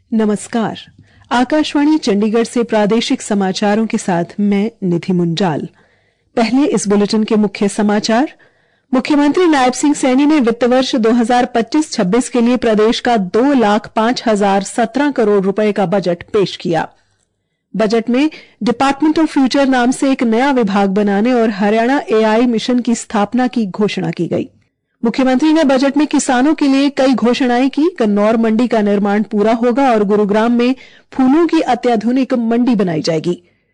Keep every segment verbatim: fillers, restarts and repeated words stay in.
नमस्कार। आकाशवाणी चंडीगढ़ से प्रादेशिक समाचारों के साथ मैं निधि मुंजाल। पहले इस बुलेटिन के मुख्य समाचार। मुख्यमंत्री नायब सिंह सैनी ने वित्त वर्ष दो हज़ार पच्चीस छब्बीस के लिए प्रदेश का दो लाख पांच हजार सत्रह करोड़ रुपए का बजट पेश किया। बजट में डिपार्टमेंट ऑफ फ्यूचर नाम से एक नया विभाग बनाने और हरियाणा एआई मिशन की स्थापना की घोषणा की गई। मुख्यमंत्री ने बजट में किसानों के लिए कई घोषणाएं की। कन्नौर मंडी का निर्माण पूरा होगा और गुरुग्राम में फूलों की अत्याधुनिक मंडी बनाई जाएगी।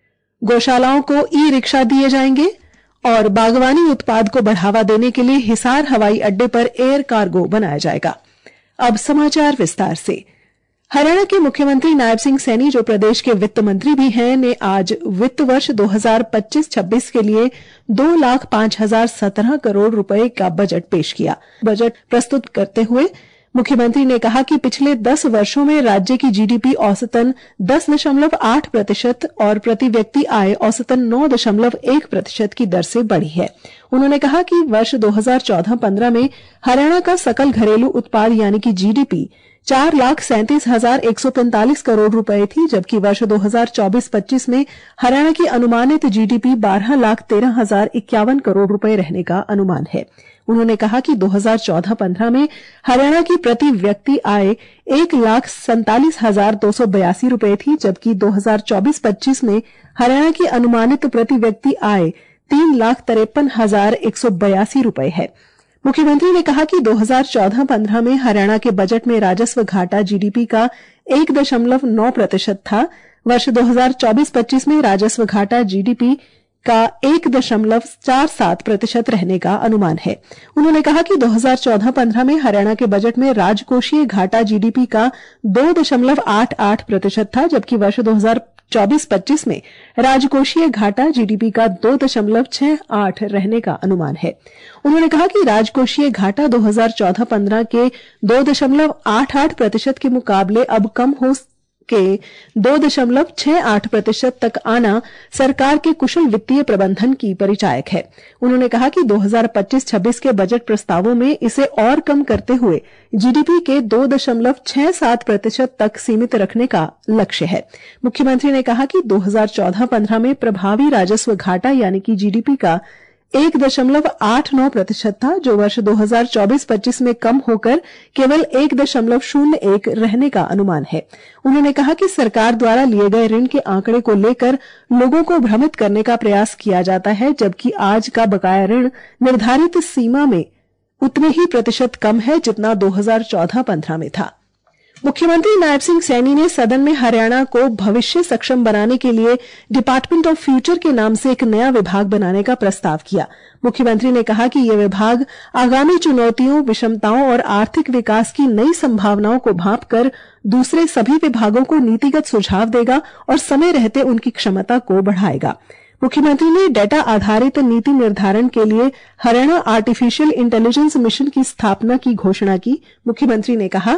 गौशालाओं को ई रिक्शा दिए जाएंगे और बागवानी उत्पाद को बढ़ावा देने के लिए हिसार हवाई अड्डे पर एयर कार्गो बनाया जाएगा। अब समाचार विस्तार से। हरियाणा के मुख्यमंत्री नायब सिंह सैनी, जो प्रदेश के वित्त मंत्री भी हैं, ने आज वित्त वर्ष दो हज़ार पच्चीस छब्बीस के लिए दो लाख पांच हजार सत्रह करोड़ रुपए का बजट पेश किया। बजट प्रस्तुत करते हुए मुख्यमंत्री ने कहा कि पिछले दस वर्षों में राज्य की जीडीपी औसतन दस दशमलव आठ प्रतिशत और प्रति व्यक्ति आय औसतन नौ दशमलव एक प्रतिशत की दर से बढ़ी है। उन्होंने कहा कि वर्ष दो हज़ार चौदह पंद्रह में हरियाणा का सकल घरेलू उत्पाद यानी कि जीडीपी चार लाख सैंतीस हजार एक सौ पैंतालीस करोड़ रुपए थी, जबकि वर्ष दो हज़ार चौबीस पच्चीस में हरियाणा की अनुमानित जीडीपी बारह लाख तेरह हजार इक्यावन करोड़ रुपए रहने का अनुमान है। उन्होंने कहा कि दो हज़ार चौदह पंद्रह में हरियाणा की प्रति व्यक्ति आय एक लाख सैंतालीस हजार दो सौ बयासी रुपए थी, जबकि दो हज़ार चौबीस पच्चीस में हरियाणा की अनुमानित प्रति व्यक्ति आय तीन लाख तिरपन हजार एक सौ बयासी रुपए है। मुख्यमंत्री ने कहा कि दो हज़ार चौदह पंद्रह में हरियाणा के बजट में राजस्व घाटा जीडीपी का एक दशमलव नौ प्रतिशत था। वर्ष दो हज़ार चौबीस पच्चीस में राजस्व घाटा जीडीपी का एक दशमलव चार सात प्रतिशत रहने का अनुमान है। उन्होंने कहा कि दो हज़ार चौदह पंद्रह में हरियाणा के बजट में राजकोषीय घाटा जीडीपी का दो दशमलव आठ आठ प्रतिशत था, जबकि वर्ष दो हज़ार चौबीस पच्चीस में राजकोषीय घाटा जीडीपी का दो दशमलव छह आठ रहने का अनुमान है। उन्होंने कहा कि राजकोषीय घाटा दो हज़ार चौदह पंद्रह के दो दशमलव आठ आठ प्रतिशत के मुकाबले अब कम हो के दो दशमलव छह आठ प्रतिशत तक आना सरकार के कुशल वित्तीय प्रबंधन की परिचायक है। उन्होंने कहा कि दो हज़ार पच्चीस छब्बीस के बजट प्रस्तावों में इसे और कम करते हुए जीडीपी के दो दशमलव छह सात प्रतिशत तक सीमित रखने का लक्ष्य है। मुख्यमंत्री ने कहा कि दो हज़ार चौदह पंद्रह में प्रभावी राजस्व घाटा यानी कि जीडीपी का एक दशमलव आठ नौ प्रतिशत था, जो वर्ष दो हज़ार चौबीस पच्चीस में कम होकर केवल एक दशमलव शून्य एक रहने का अनुमान है। उन्होंने कहा कि सरकार द्वारा लिए गए ऋण के आंकड़े को लेकर लोगों को भ्रमित करने का प्रयास किया जाता है, जबकि आज का बकाया ऋण निर्धारित सीमा में उतने ही प्रतिशत कम है जितना दो हज़ार चौदह पंद्रह में था। मुख्यमंत्री नायब सिंह सैनी ने सदन में हरियाणा को भविष्य सक्षम बनाने के लिए डिपार्टमेंट ऑफ फ्यूचर के नाम से एक नया विभाग बनाने का प्रस्ताव किया। मुख्यमंत्री ने कहा कि यह विभाग आगामी चुनौतियों, विषमताओं और आर्थिक विकास की नई संभावनाओं को भांपकर दूसरे सभी विभागों को नीतिगत सुझाव देगा और समय रहते उनकी क्षमता को बढ़ाएगा। मुख्यमंत्री ने डेटा आधारित नीति निर्धारण के लिए हरियाणा आर्टिफिशियल इंटेलिजेंस मिशन की स्थापना की घोषणा की। मुख्यमंत्री ने कहा,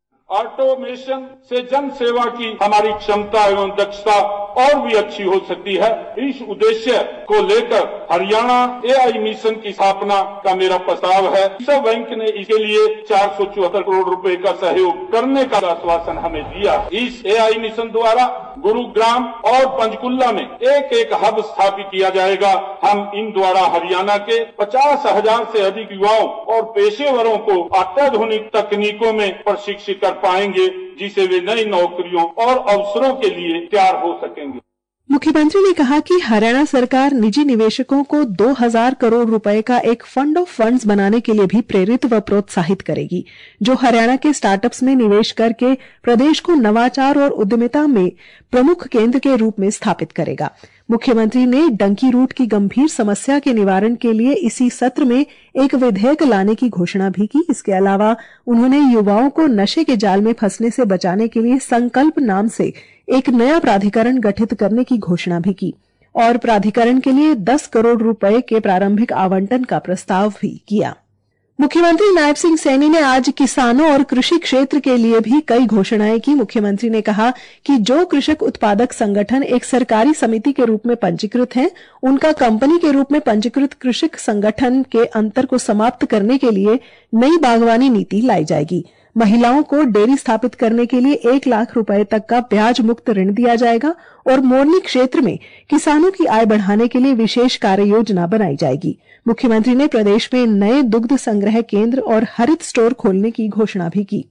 ऑटोमेशन से जन सेवा की हमारी क्षमता एवं दक्षता और भी अच्छी हो सकती है। इस उद्देश्य को लेकर हरियाणा एआई मिशन की स्थापना का मेरा प्रस्ताव है। विश्व बैंक ने इसके लिए चार सौ चौहत्तर करोड़ रुपए का सहयोग करने का आश्वासन हमें दिया। इस एआई मिशन द्वारा गुरुग्राम और पंचकुला में एक एक हब स्थापित किया जाएगा। हम इन द्वारा हरियाणा के पचास हजार से अधिक युवाओं और पेशेवरों को अत्याधुनिक तकनीकों में प्रशिक्षित कर पाएंगे, जिसे वे नई नौकरियों और अवसरों के लिए तैयार हो सकेंगे। मुख्यमंत्री ने कहा कि हरियाणा सरकार निजी निवेशकों को दो हज़ार करोड़ रुपए का एक फंड ऑफ फंड्स बनाने के लिए भी प्रेरित व प्रोत्साहित करेगी, जो हरियाणा के स्टार्टअप्स में निवेश करके प्रदेश को नवाचार और उद्यमिता में प्रमुख केंद्र के रूप में स्थापित करेगा। मुख्यमंत्री ने डंकी रूट की गंभीर समस्या के निवारण के लिए इसी सत्र में एक विधेयक लाने की घोषणा भी की। इसके अलावा उन्होंने युवाओं को नशे के जाल में फंसने से बचाने के लिए संकल्प नाम से एक नया प्राधिकरण गठित करने की घोषणा भी की और प्राधिकरण के लिए दस करोड़ रुपए के प्रारंभिक आवंटन का प्रस्ताव भी किया। मुख्यमंत्री नायब सिंह सैनी ने आज किसानों और कृषि क्षेत्र के लिए भी कई घोषणाएं की। मुख्यमंत्री ने कहा कि जो कृषक उत्पादक संगठन एक सरकारी समिति के रूप में पंजीकृत हैं, उनका कंपनी के रूप में पंजीकृत कृषक संगठन के अंतर को समाप्त करने के लिए नई बागवानी नीति लाई जाएगी। महिलाओं को डेयरी स्थापित करने के लिए एक लाख रुपए तक का ब्याज मुक्त ऋण दिया जाएगा और मोरनी क्षेत्र में किसानों की आय बढ़ाने के लिए विशेष कार्य योजना बनाई जाएगी। मुख्यमंत्री ने प्रदेश में नए दुग्ध संग्रह केंद्र और हरित स्टोर खोलने की घोषणा भी की।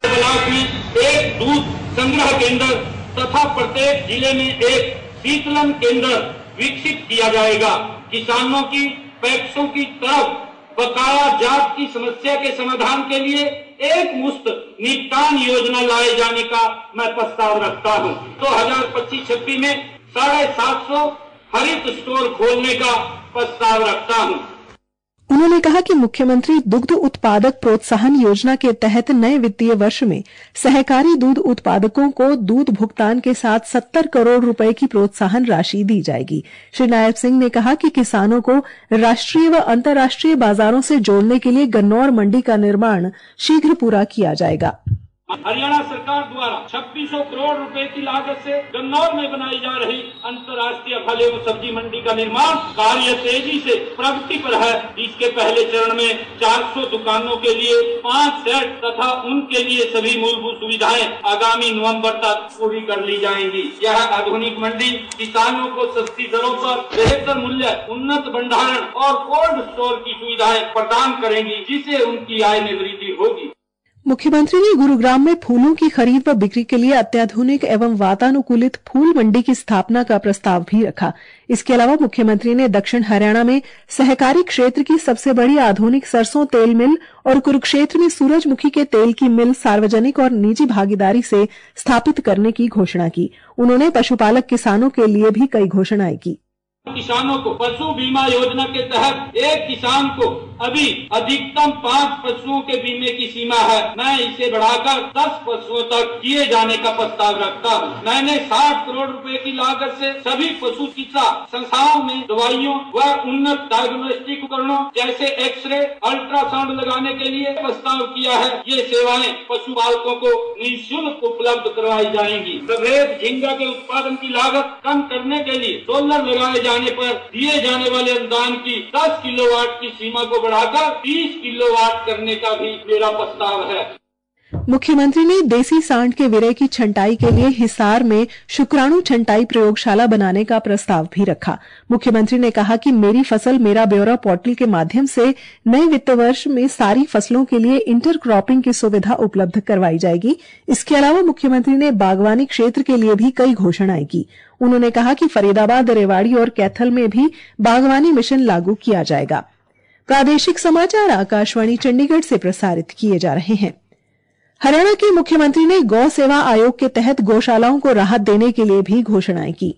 एक दूध संग्रह केंद्र तथा प्रत्येक जिले में एक शीतलन केंद्र विकसित किया जाएगा। किसानों की पैक्सों की तरफ बकाया जात की समस्या के समाधान के लिए एक मुश्त निपटान योजना लाए जाने का मैं प्रस्ताव रखता हूं। दो हजार पच्चीस छब्बीस में साढ़े सात सौ हरित स्टोर खोलने का प्रस्ताव रखता हूं। उन्होंने कहा कि मुख्यमंत्री दुग्ध उत्पादक प्रोत्साहन योजना के तहत नए वित्तीय वर्ष में सहकारी दूध उत्पादकों को दूध भुगतान के साथ सत्तर करोड़ रुपए की प्रोत्साहन राशि दी जाएगी। श्री नायब सिंह ने कहा कि किसानों को राष्ट्रीय व अंतर्राष्ट्रीय बाजारों से जोड़ने के लिए गन्नौर मंडी का निर्माण शीघ्र पूरा किया जाएगा। हरियाणा सरकार द्वारा छब्बीस सौ करोड़ रुपए की लागत से गन्नौर में बनाई जा रही अंतर्राष्ट्रीय फल एवं सब्जी मंडी का निर्माण कार्य तेजी से प्रगति पर है। इसके पहले चरण में चार सौ दुकानों के लिए पाँच सेट तथा उनके लिए सभी मूलभूत सुविधाएं आगामी नवंबर तक पूरी कर ली जाएंगी। यह आधुनिक मंडी किसानों को सस्ती दरों पर बेहतर मूल्य, उन्नत भंडारण और कोल्ड स्टोर की सुविधाएं प्रदान करेंगी, जिससे उनकी आय में वृद्धि होगी। मुख्यमंत्री ने गुरुग्राम में फूलों की खरीद व बिक्री के लिए अत्याधुनिक एवं वातानुकूलित फूल मंडी की स्थापना का प्रस्ताव भी रखा। इसके अलावा मुख्यमंत्री ने दक्षिण हरियाणा में सहकारी क्षेत्र की सबसे बड़ी आधुनिक सरसों तेल मिल और कुरुक्षेत्र में सूरजमुखी के तेल की मिल सार्वजनिक और निजी भागीदारी से स्थापित करने की घोषणा की। उन्होंने पशुपालक किसानों के लिए भी कई घोषणाएं की। किसानों को पशु बीमा योजना के तहत एक किसान को अभी अधिकतम पाँच पशुओं के बीमे की सीमा है। मैं इसे बढ़ाकर दस पशुओं तक किए जाने का प्रस्ताव रखता हूँ। मैंने साठ करोड़ रुपए की लागत से सभी पशु चिकित्सा संस्थाओं में दवाइयों व उन्नत डायग्नोस्टिक उपकरणों जैसे एक्सरे, अल्ट्रासाउंड लगाने के लिए प्रस्ताव किया है। ये सेवाएं पशुपालकों को निःशुल्क उपलब्ध करवाई जाएंगी। सफेद झींगा के उत्पादन की लागत कम करने के लिए सोलर लगाए जाने पर दिए जाने वाले अनुदान की दस किलोवाट की सीमा को बढ़ाकर तीस किलोवाट करने का भी मेरा प्रस्ताव है। मुख्यमंत्री ने देसी सांड के विरय की छंटाई के लिए हिसार में शुक्राणु छंटाई प्रयोगशाला बनाने का प्रस्ताव भी रखा। मुख्यमंत्री ने कहा कि मेरी फसल मेरा ब्यौरा पोर्टल के माध्यम से नए वित्त वर्ष में सारी फसलों के लिए इंटर क्रॉपिंग की सुविधा उपलब्ध करवाई जाएगी। इसके अलावा मुख्यमंत्री ने बागवानी क्षेत्र के लिए भी कई घोषणाएं की। उन्होंने कहा कि फरीदाबाद, रेवाड़ी और कैथल में भी बागवानी मिशन लागू किया जाएगा। प्रादेशिक समाचार आकाशवाणी चंडीगढ़ से प्रसारित किए जा रहे हैं। हरियाणा के मुख्यमंत्री ने गौ सेवा आयोग के तहत गौशालाओं को राहत देने के लिए भी घोषणाएं की।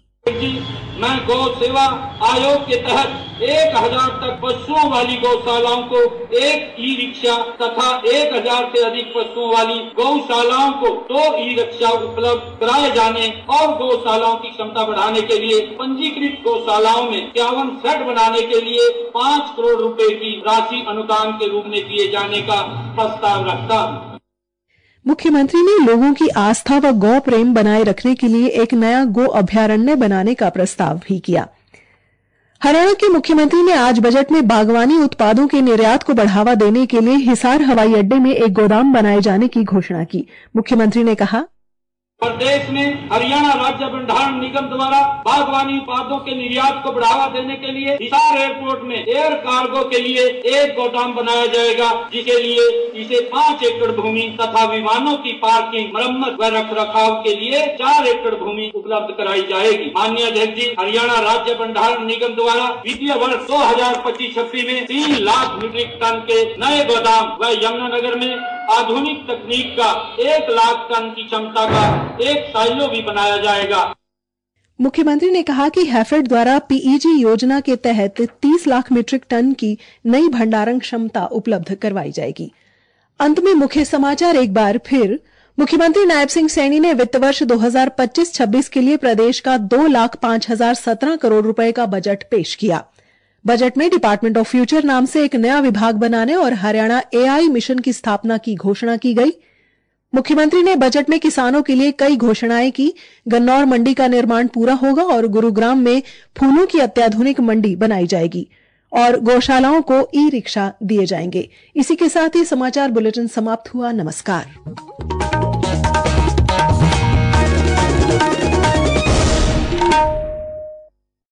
मैं गौ सेवा आयोग के तहत एक हजार तक पशुओं वाली गौशालाओं को एक ई रिक्शा तथा एक हजार से अधिक पशुओं वाली गौशालाओं को दो ई रिक्शा उपलब्ध कराए जाने और गौशालाओं की क्षमता बढ़ाने के लिए पंजीकृत गौशालाओं में इक्यावन सेट बनाने के लिए पाँच करोड़ रुपए की राशि अनुदान के रूप में दिए जाने का प्रस्ताव रखता हूँ। मुख्यमंत्री ने लोगों की आस्था व गौ प्रेम बनाए रखने के लिए एक नया गो अभयारण्य बनाने का प्रस्ताव भी किया। हरियाणा के मुख्यमंत्री ने आज बजट में बागवानी उत्पादों के निर्यात को बढ़ावा देने के लिए हिसार हवाई अड्डे में एक गोदाम बनाए जाने की घोषणा की। मुख्यमंत्री ने कहा, प्रदेश में हरियाणा राज्य भंडारण निगम द्वारा बागवानी उत्पादों के निर्यात को बढ़ावा देने के लिए हिसार एयरपोर्ट में एयर कार्गो के लिए एक गोदाम बनाया जाएगा, जिसके लिए इसे पाँच एकड़ भूमि तथा विमानों की पार्किंग, मरम्मत व रख रखाव के लिए चार एकड़ भूमि उपलब्ध कराई जाएगी। माननीय अध्यक्ष जी, हरियाणा राज्य भंडारण निगम द्वारा वित्तीय वर्ष दो हजार पच्चीस छब्बीस में तीन लाख मीट्रिक टन के नए गोदाम व यमुनानगर में आधुनिक तकनीक का एक लाख टन की क्षमता का एक साइलो भी बनाया जाएगा। मुख्यमंत्री ने कहा कि हैफेड द्वारा पीईजी योजना के तहत तीस लाख मीट्रिक टन की नई भंडारण क्षमता उपलब्ध करवाई जाएगी। अंत में मुख्य समाचार एक बार फिर। मुख्यमंत्री नायब सिंह सैनी ने वित्त वर्ष दो हजार पच्चीस छब्बीस के लिए प्रदेश का दो लाख पांच हजार सत्रह करोड़ रुपए का बजट पेश किया। बजट में डिपार्टमेंट ऑफ फ्यूचर नाम से एक नया विभाग बनाने और हरियाणा एआई मिशन की स्थापना की घोषणा की गई। मुख्यमंत्री ने बजट में किसानों के लिए कई घोषणाएं की। गन्नौर मंडी का निर्माण पूरा होगा और गुरुग्राम में फूलों की अत्याधुनिक मंडी बनाई जाएगी। और गौशालाओं को ई रिक्शा दिए जाएंगे। इसी के साथ ही समाचार बुलेटिन समाप्त हुआ। नमस्कार।